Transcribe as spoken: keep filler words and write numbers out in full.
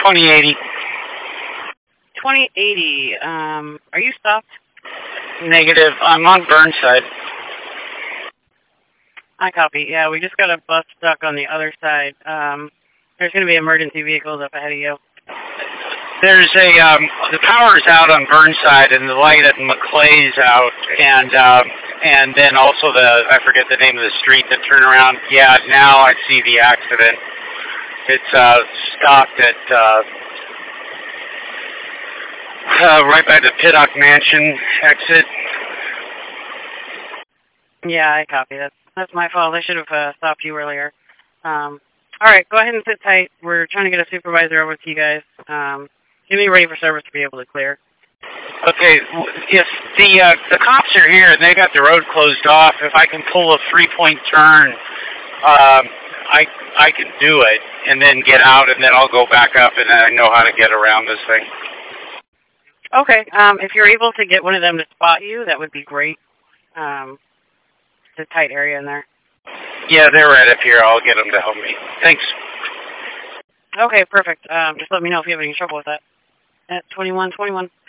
twenty eighty. twenty eighty. Um, are you stopped? Negative. I'm on Burnside. I copy. Yeah, we just got a bus stuck on the other side. Um, there's going to be emergency vehicles up ahead of you. There's a, um, the power's out on Burnside and the light at McClay's out, and, um, and then also the, I forget the name of the street, the turnaround. Yeah, now I see the accident. It's, uh, stopped at, uh, uh, right by the Piddock Mansion exit. Yeah, I copy. That's, that's my fault. I should have, uh, stopped you earlier. Um, all right, go ahead and sit tight. We're trying to get a supervisor over to you guys. Um, Get me ready for service to be able to clear. Okay, if the uh, the cops are here and they got the road closed off, if I can pull a three-point turn, um, I I can do it and then get out, and then I'll go back up, and then I know how to get around this thing. Okay, um, if you're able to get one of them to spot you, that would be great. Um, it's a tight area in there. Yeah, they're right up here. I'll get them to help me. Thanks. Okay, perfect. Um, just let me know if you have any trouble with that. At twenty-one twenty-one.